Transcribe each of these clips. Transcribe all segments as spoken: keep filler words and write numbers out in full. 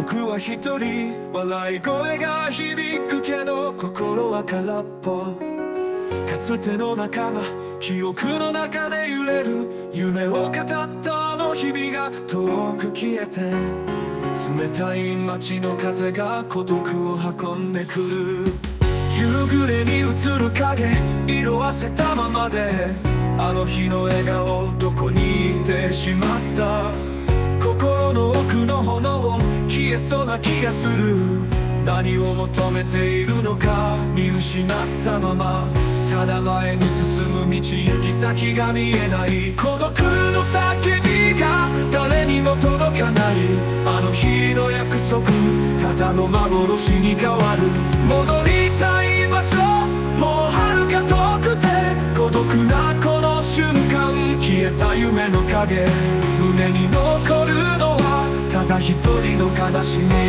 僕は一人、笑い声が響くけど心は空っぽ。かつての仲間、記憶の中で揺れる夢を語ったあの日々が遠く消えて、冷たい街の風が孤独を運んでくる。夕暮れに映る影、色あせたままで、あの日の笑顔どこに行ってしまった。心の奥の炎消えそうな気がする。何を求めているのか見失ったまま、ただ前に進む道行き先が見えない。孤独の叫びが誰にも届かない。あの日の約束、ただの幻に変わる。戻りたい場所、もう遥か遠くて、孤独なこの瞬間、消えた夢の影、胸に残るのはただ一人の悲しみ。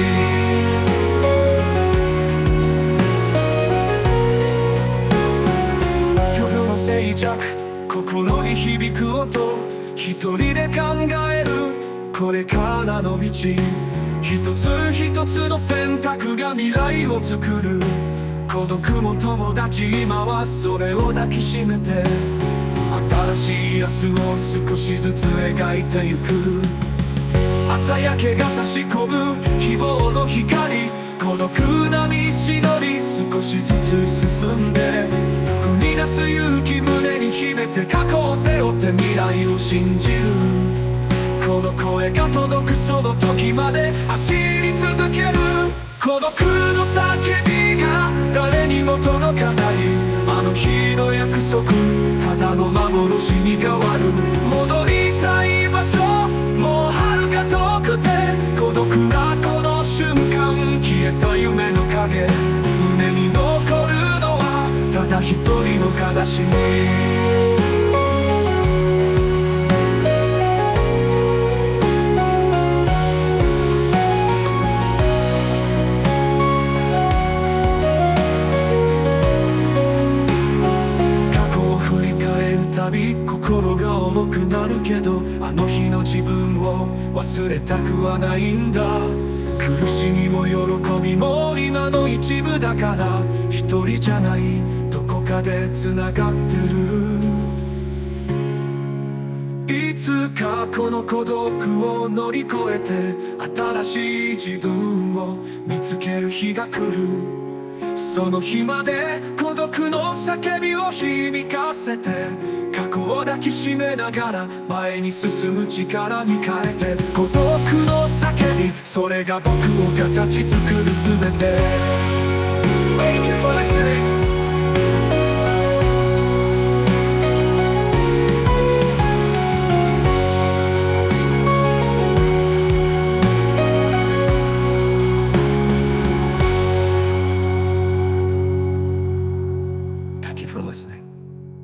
静寂、心に響く音、一人で考えるこれからの道。一つ一つの選択が未来を作る。孤独も友達、今はそれを抱きしめて、新しい明日を少しずつ描いてゆく。朝焼けが差し込む希望の光、孤独な道のり少しずつ進んで、踏み出す勇気胸に秘めて、過去を背負って未来を信じる。この声が届くその時まで走り続ける。孤独の叫びが誰にも届かない。あの日の約束、ただの幻に変わる。戻りたい場所、もう遥か遠くて、孤独なこの瞬間、消えた夢の影、胸に残るのはただ一人の悲しみ。心が重くなるけど、あの日の自分を忘れたくはないんだ。苦しみも喜びも今の一部だから、一人じゃない、どこかで繋がってる。いつかこの孤独を乗り越えて、新しい自分を見つける日が来る。その日まで孤独の叫びを響かせて、過去を抱きしめながら前に進む力に変えて。孤独の叫び、それが僕を形作るすべて。